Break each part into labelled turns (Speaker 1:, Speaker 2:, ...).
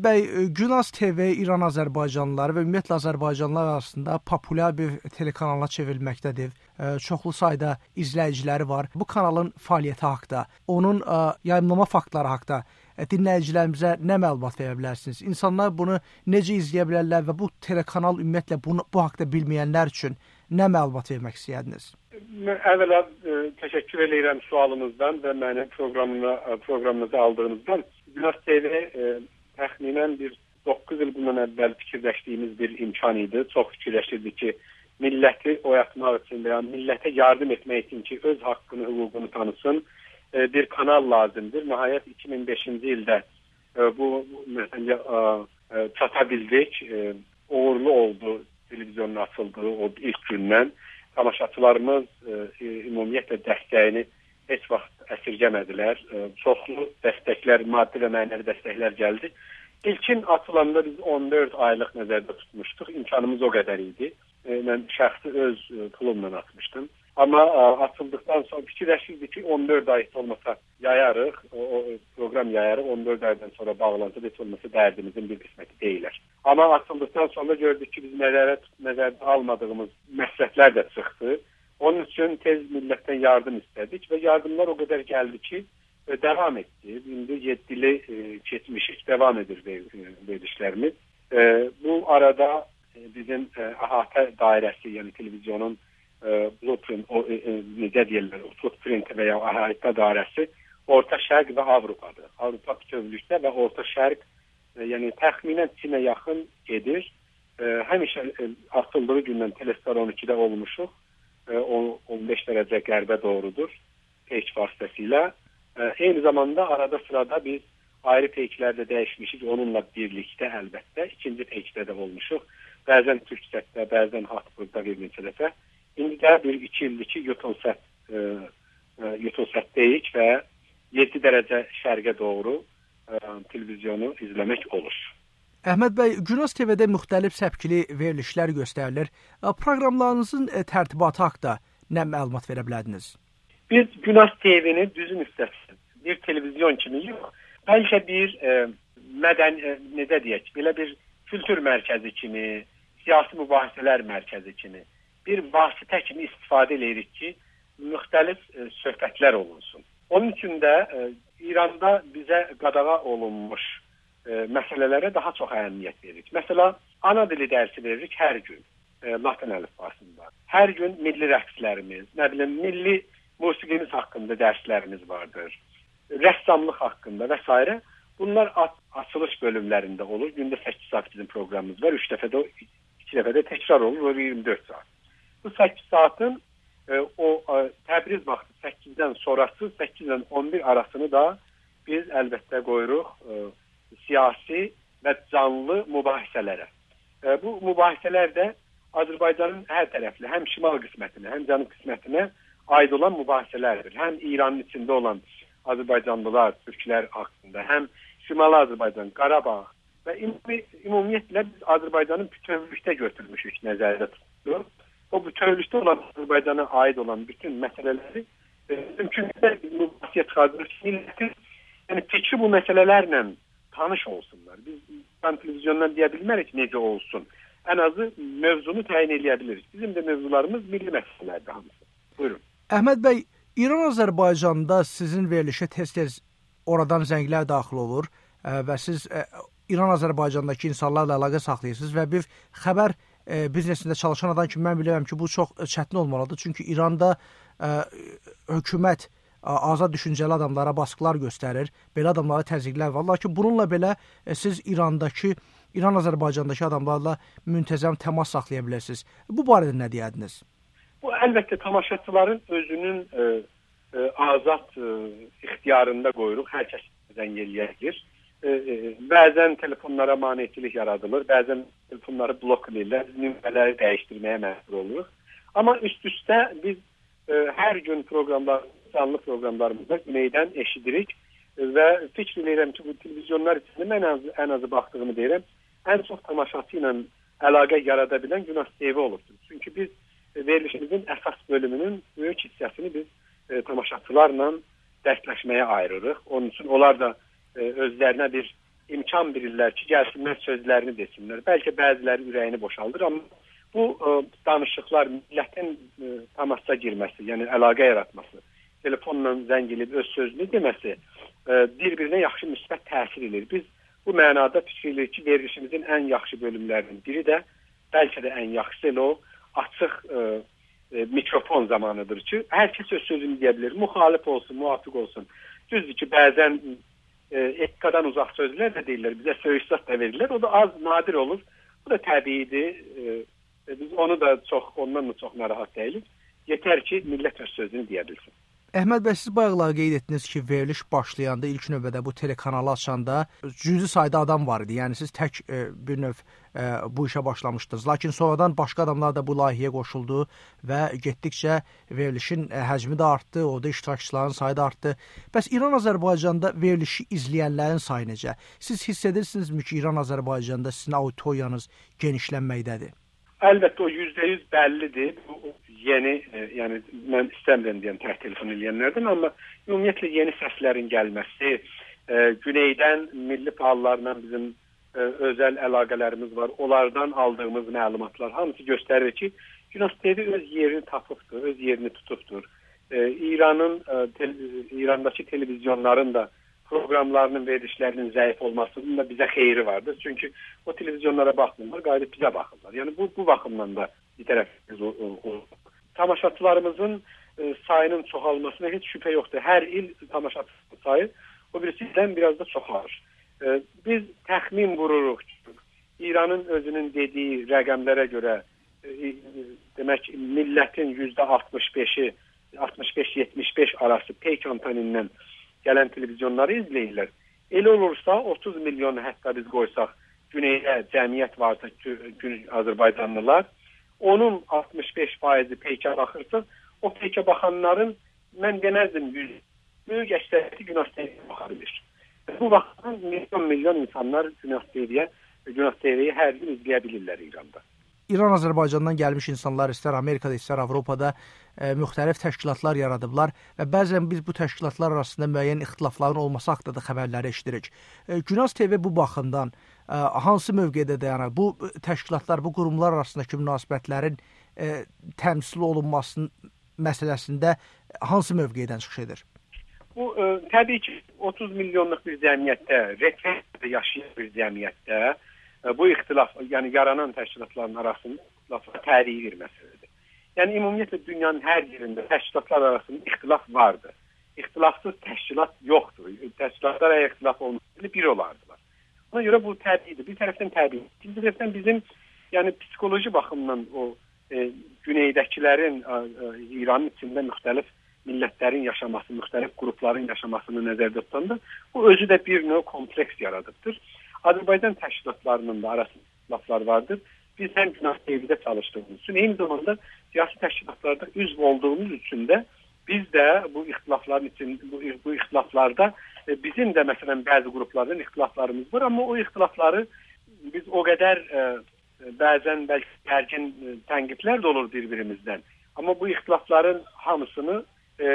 Speaker 1: bəy, Günas TV İran Azərbaycanlıları və ümumiyyətlə Azərbaycanlılar arasında populyar bir telekanala çevrilməkdədir. Çoxlu sayda izləyiciləri var. Bu kanalın fəaliyyəti haqqında, onun yayımlama faktları haqqında dinləyicilərimizə nə məlumat verə bilərsiniz? İnsanlar bunu necə izləyə bilərlər və bu telekanal ümumiyyətlə bu haqqda bilməyənlər üçün nə məlumat vermək istəyərdiniz?
Speaker 2: Əvvəla təşəkkür edirəm sualınızdan və mənim proqramınızı aldığınızdan. Günas TV təxminən bir 9 il bundan əvvəl fikirləşdiyimiz bir imkan idi. Çox fikirləşirdik ki, milləti oyatmaq üçün və ya millətə yardım etmək üçün ki, öz haqqını, hüququnu tanısın, bir kanal lazımdır. Nəhayət 2005-ci ildə bu məsələyə çata bildik. Uğurlu oldu televizyonun açıldığı o ilk gündən. Tamaşaçılarımız ümumiyyətlə dəstəyini heç vaxt əsirgəmədilər. Çoxlu dəstəklər, maddi və mənəvi dəstəklər gəldi. İlkin açılanda biz 14 aylıq nəzərdə tutmuşduq. İmkanımız o qədər idi. Mən şəxsi öz pulumla atmışdım. Amma açıldıqdan sonra fikirləşirdik ki, 14 ay olmasa yayarıq, o proqram yayarıq, 14 aydan sonra bağlantı heç olmasa dərdimizin bir qisməti deyilər. Amma açıldıqdan sonra gördük ki, biz nəzərdə almadığımız məsləhətlər də çıxdı. Onun üçün tez millətdən yardım istədik və yardımlar o qədər gəldi ki, devam etdi. İndi 7 ili keçmişik, devam edir verilişlərimiz. Bu arada bizim əhatə dairəsi, yəni televizyonun blueprint, necə deyirlər, footprint və ya əhatə dairəsi Orta Şərq və Avropadır. Avropa bütövlükdə və Orta Şərq, yəni təxminən Çinə yaxın gedir. Həmişə açıldığı gündən Telestar 12-də olmuşuq. 15 dərəcə qərbə doğrudur peyk vasitəsilə. Eyni zamanda arada sırada biz ayrı peyklərdə dəyişmişik. Onunla birlikdə əlbəttə ikinci peykdə də olmuşuq. Bəzən Türksətdə, bəzən Hatburgda bir neçə dəfə. İndi də bir 2 ildir ki, Yutulsətdəyik və 7 dərəcə şərqə doğru televizyonu izləmək olur.
Speaker 1: Əhməd bəy, Günas TV-də müxtəlif səpkili verilişlər göstərilir. Proqramlarınızın tərtibatı haqqında nə məlumat verə bilərdiniz?
Speaker 2: Biz Günas TV-ni düzün üstəsi bir televizyon kimi yox, bəlkə bir necə deyək, belə bir kültür mərkəzi kimi, siyasi mübahisələr mərkəzi kimi, bir vasitə kimi istifadə edirik ki, müxtəlif söhbətlər olunsun. Onun üçün də İranda bizə qadağa olunmuş məsələlərə daha çox əhəmiyyət veririk. Məsələn, ana dili dərsi veririk hər gün, Latin əlifbasında. Hər gün milli rəqslərimiz, milli musiqimiz haqqında dərslərimiz vardır. Rəssamlıq haqqında və s. Bunlar açılış bölümlərində olur. Gündə 8 saat bizim proqramımız var. 2 dəfədə təkrar olur, 24 saat. Bu 8 saatın Təbriz vaxtı 8-dən sonrası, 8-dən 11 arasını da biz əlbəttə qoyuruq siyasi və canlı mübahisələrə. Bu mübahisələr də Azərbaycanın hər tərəfli, həm şimal qismətinə, həm cənub qismətinə aid olan mübahisələrdir. Həm İranın içində olan Azərbaycanlılar, türklər haqqında, həm Şimali Azərbaycan, Qarabağ və ümumiyyətlə biz Azərbaycanın bütövlükdə götürmüşük, nəzərdə tuturuq. O bütövlükdə olan Azərbaycana aid olan bütün məsələləri mümkünsə mübahisiyyət xadırıq millətin, yəni fikri bu məsələlərlə tanış olsunlar. Biz televizyondan deyə bilmərik necə olsun. Ən azı mövzunu təyin edə bilirik. Bizim də mövzularımız milli məsələlərdir hamısı. Buyurun.
Speaker 1: Əhməd bəy, İran Azərbaycanda sizin verilişə tez-tez oradan zənglər daxil olur və siz İran Azərbaycandakı insanlarla əlaqə saxlayırsınız və bir xəbər biznesində çalışan adam kimi mən bilirəm ki, bu çox çətin olmalıdır. Çünki İranda hökumət azad düşüncəli adamlara baskılar göstərir, belə adamlara təzyiqlər var. Lakin bununla belə siz İran Azərbaycandakı adamlarla müntəzəm təmas saxlaya bilirsiniz. Bu barədə nə deyərdiniz?
Speaker 2: Bu əlbəttə tamaşaçıların özünün azad ixtiyarında qoyuruq. Hər kəs zəng eləyir. Bəzən telefonlara maneçilik yaradılır, bəzən telefonları blok edirlər, nümunələri dəyişdirməyə məcbur oluruq. Amma üst-üstə biz hər gün canlı proqramlarımızda güneydən eşidirik və fikr edirəm ki, bu televizyonlar içində mən ən azı baxdığımı deyirəm, ən çox tamaşaçı ilə əlaqə yarada bilən Günas TV olubdur. Çünki biz verilişimizin əsas bölümünün böyük hissəsini biz tamaşaçılarla dərsləşməyə ayırırıq. Onun üçün onlar da özlərinə bir imkan verirlər ki, gəlsinlər sözlərini desinlər. Bəlkə bəziləri ürəyini boşaldır, amma bu danışıqlar millətin təmasa girməsi, yəni əlaqə yaratması, telefonla zəng edib öz sözünü deməsi bir-birinə yaxşı müsbət təsir edir. Biz bu mənada fikir edirik ki, verilişimizin ən yaxşı bölümlərinin biri də, bəlkə də ən yaxşısı elə o açıq mikrofon zamanıdır ki, hər kəs öz sözünü deyə bilir. Müxalif olsun, müvafiq olsun. Düzdür ki, bəzən etikadan uzaq sözlər də deyirlər, bizə söyüşsat da verirlər. O da az, nadir olur. Bu da təbiidir. Biz onu da ondan da çox narahat deyilik. Yetər ki, millət öz sözünü deyə bilsin.
Speaker 1: Əhməd bəy, siz bayaqlar qeyd etdiniz ki, veriliş başlayanda ilk növbədə bu telekanalı açanda cüzi sayda adam var idi. Yəni siz tək bir növ bu işə başlamışdınız. Lakin sonradan başqa adamlar da bu layihəyə qoşuldu və getdikcə verilişin həcmi də artdı, orada iştirakçıların sayı da artdı. Bəs İran-Azərbaycanda verilişi izləyənlərin sayı necə? Siz hiss edirsinizmi ki, İran-Azərbaycanda sizin auditoriyanız genişlənməkdədir?
Speaker 2: Əlbəttə o %100 bəllidir. Bu yeni, yəni mən istəmirəm deyən tək telefon eləyənlərdən, amma ümumiyyətlə yeni səslərin gəlməsi, güneydən milli pahallarla bizim özəl əlaqələrimiz var. Onlardan aldığımız məlumatlar hamısı göstərir ki, Günas TV öz yerini tapıbdır, öz yerini tutubdur. İrandakı televizyonların da proqramlarının, verilişlərinin zəif olmasının da bizə xeyri vardır. Çünki o televizyonlara baxmırlar, qayıdıb bizə baxırlar. Yəni bu baxımdan da bir tərəfimiz tamaşaçılarımızın sayının çoxalmasına heç şübhə yoxdur. Hər il tamaşaçı sayı o birisindən biraz da çoxalır. Biz təxmin vururuq ki, İranın özünün dediyi rəqəmlərə görə demək millətin %65-i 65-75 arası pay kampaniyadan gələn televizyonları izləyirlər. Elə olursa 30 milyonu hətta biz qoysaq güneydə cəmiyyət varsa Azərbaycanlılar, onun 65% peykə baxırsa, o peykə baxanların mən deməzdim böyük əksəriyyəti Günas TV-yə baxa bilir. Bu baxımdan milyon insanlar Günas TV-yi hər gün izləyə bilirlər İranda.
Speaker 1: İran-Azərbaycandan gəlmiş insanlar istər Amerikada, istər Avropada müxtəlif təşkilatlar yaradıblar və bəzən biz bu təşkilatlar arasında müəyyən ixtilafların olması haqqında da xəbərləri eşidirik. Günas TV bu baxımdan hansı mövqedə dayanır? Bu təşkilatlar, bu qurumlar arasındakı münasibətlərin təmsil olunması məsələsində hansı mövqedən çıxış edir?
Speaker 2: Bu təbii ki 30 milyonluq bir cəmiyyətdə, rəqəmdə yaşayan bir cəmiyyətdə bu ixtilaf, yəni yaranan təşkilatların arasında ixtilaflar tərii bir məsələdir. Yəni ümumiyyətlə dünyanın hər yerində təşkilatlar arasında ixtilaf vardır. İxtilafsız təşkilat yoxdur. Təşkilatlar əgər ixtilaf olmasaydı bir olardılar. Ona görə bu təbiidir. Bir tərəfdən təbii. İkinci tərəfdən bizim yəni psixoloji baxımdan o güneydəkilərin İranın içində müxtəlif millətlərin yaşaması, müxtəlif qrupların yaşamasını nəzərdə tutanda bu özü də bir növ kompleks yaradıbdır. Azərbaycan təşkilatlarının da arasında ixtilaflar vardır. Biz həm Günas TV-də çalışdığımız üçün, eyni zamanda siyasi təşkilatlarda üzv olduğumuz üçün də biz də bu ixtilafların üçün, bu ixtilaflarda bizim də məsələn bəzi qruplardan ixtilaflarımız var, amma o ixtilafları biz o qədər bəzən bəlkə gərgin tənqidlər də olur bir-birimizdən. Amma bu ixtilafların hamısını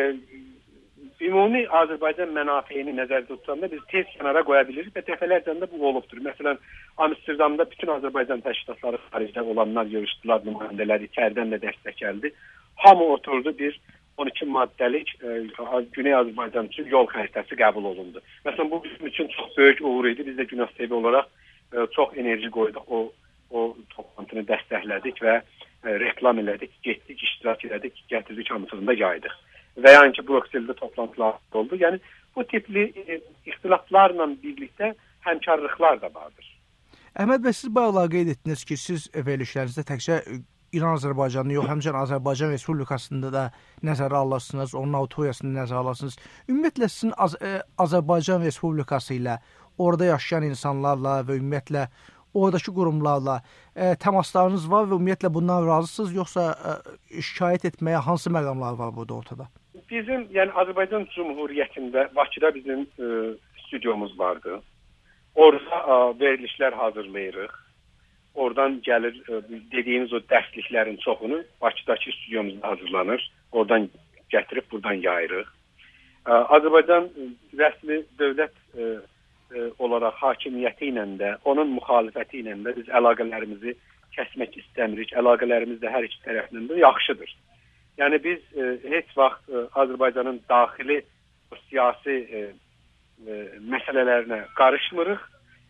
Speaker 2: ümumi Azərbaycan mənafeyini nəzərdə tutanda biz tez kənara qoya bilirik və dəfələrlə də bu olubdur. Məsələn, Amsterdamda bütün Azərbaycan təşkilatları xaricdə olanlar görüşdülər, nümayəndələr içəridən də dəstək gəldi. Hamı oturdu, bir 12 maddəlik Güney Azərbaycan üçün yol xəritəsi qəbul olundu. Məsələn, bu bizim üçün çox böyük uğur idi. Biz də Günas TV olaraq çox enerji qoyduq, o toplantını dəstəklədik və reklam elədik, getdik, iştirak elədik, gətirdik, hamısını da yaydıq. Və yəni ki, Brükseldə toplantılar oldu. Yəni, bu tipli ixtilaflarla birlikdə həmkarlıqlar da vardır.
Speaker 1: Əhməd bəy, siz bayaqlar qeyd etdiniz ki, siz verilişlərinizdə təkcə İran-Azərbaycanı yox, həmçinin Azərbaycan Respublikasında da nəzərə alırsınız, onun auditoriyasını nəzərə alırsınız. Ümumiyyətlə, sizin Azərbaycan Respublikası ilə, orada yaşayan insanlarla və ümumiyyətlə oradakı qurumlarla təmaslarınız var və ümumiyyətlə bundan razısınız, yoxsa şikayət etməyə hansı məqamlar var burada ortada?
Speaker 2: Bizim, yəni Azərbaycan Cumhuriyyətində Bakıda bizim stüdyomuz vardı. Orada verilişlər hazırlayırıq. Oradan gəlir, dediyiniz o dərsliklərin çoxunu Bakıdakı stüdyomuzda hazırlanır. Oradan gətirib buradan yayırıq. Azərbaycan rəsmi dövlət olaraq hakimiyyəti ilə də, onun müxalifəti ilə də biz əlaqələrimizi kəsmək istəmirik. Əlaqələrimiz də hər iki tərəfdən də yaxşıdır. Yəni biz heç vaxt Azərbaycanın daxili siyasi məsələlərinə qarışmırıq.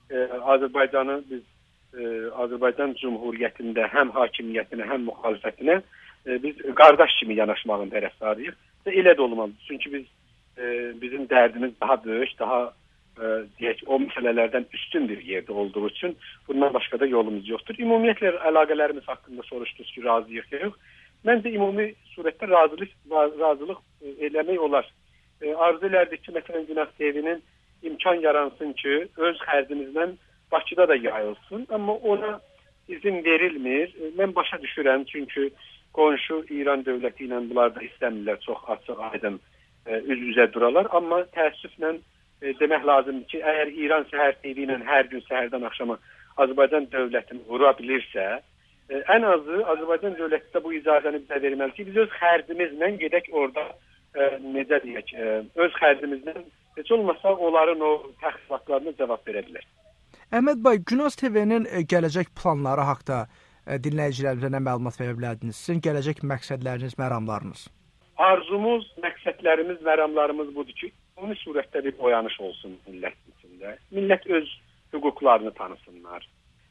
Speaker 2: Azərbaycan Cumhuriyyətində həm hakimiyyətinə, həm müxalifətinə biz qardaş kimi yanaşmağın tərəfdarıyıq. Və elə də olmalıdır. Çünki bizim dərdimiz daha böyük, daha deyək, o məsələlərdən üstün bir yerdə olduğu üçün bundan başqa da yolumuz yoxdur. Ümumiyyətlə əlaqələrimiz haqqında soruşdunuz ki, razıyıq yox. Məncə ümumi surətdə razılıq eləmək olar. Arzu elərdik ki, məsələn, Günah TV-nin imkan yaransın ki, öz xərcimizdən Bakıda da yayılsın, amma ona izin verilmir. Mən başa düşürəm, çünki qonşu İran dövləti ilə bunlar da istəmirlər, çox açıq, aydın üz-üzə duralar. Amma təəssüflə demək lazımdır ki, əgər İran Səhər TV ilə hər gün səhərdən axşama Azərbaycan dövlətini vura bilirsə, ən azı Azərbaycan dövləti də bu icazəni bizə verməli ki, biz öz xərcimizlə gedək orada, necə deyək, öz xərcimizlə heç olmasa onların o təxribatlarına cavab verə bilər.
Speaker 1: Əhməd bəy, Günaz TV-nin gələcək planları haqda dinləyicilərimizə nə məlumat verə bilərdiniz? Sizin gələcək məqsədləriniz, məramlarınız?
Speaker 2: Arzumuz, məqsədlərimiz, məramlarımız budur ki, ümumi surətdə bir oyanış olsun millətin içində. Millət öz hüquqlarını tanısınlar,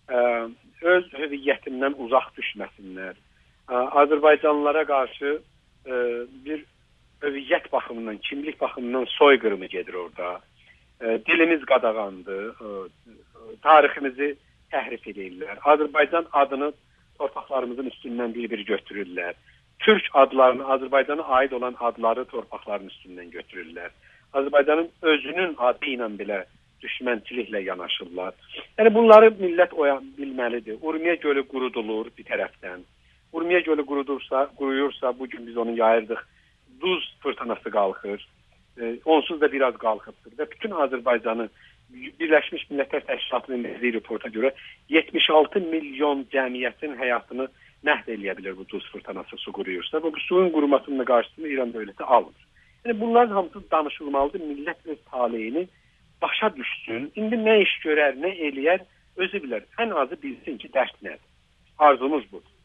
Speaker 2: öz hüviyyətindən uzaq düşməsinlər. Azərbaycanlılara qarşı bir hüviyyət baxımından, kimlik baxımından soyqırımı gedir orada. Dilimiz qadağandır, tariximizi təhrif edirlər. Azərbaycan adını torpaqlarımızın üstündən bir-bir götürürlər. Türk adlarını, Azərbaycana aid olan adları torpaqların üstündən götürürlər. Azərbaycanın özünün adı ilə belə düşmənçiliklə yanaşırlar. Yəni bunları millət bilməlidir. Urmiya gölü qurudulur bir tərəfdən. Urmiya gölü quruyursa, bugün biz onu yayırdıq, duz fırtınası qalxır. Onsuz da biraz qalxıbdır və bütün Azərbaycanı Birləşmiş Millətlər Təşkilatının verdiyi reporta görə 76 milyon cəmiyyətin həyatını məhv eləyə bilər bu duz fırtınası su quruyursa və bu suyun qurumasının qarşısını İran dövləti almır. Yəni bunların hamısı danışılmalıdır. Millət öz taleyini başa düşsün. İndi nə iş görər, nə eləyər özü bilər. Ən azı bilsin ki, dərd nədir. Arzumuz budur.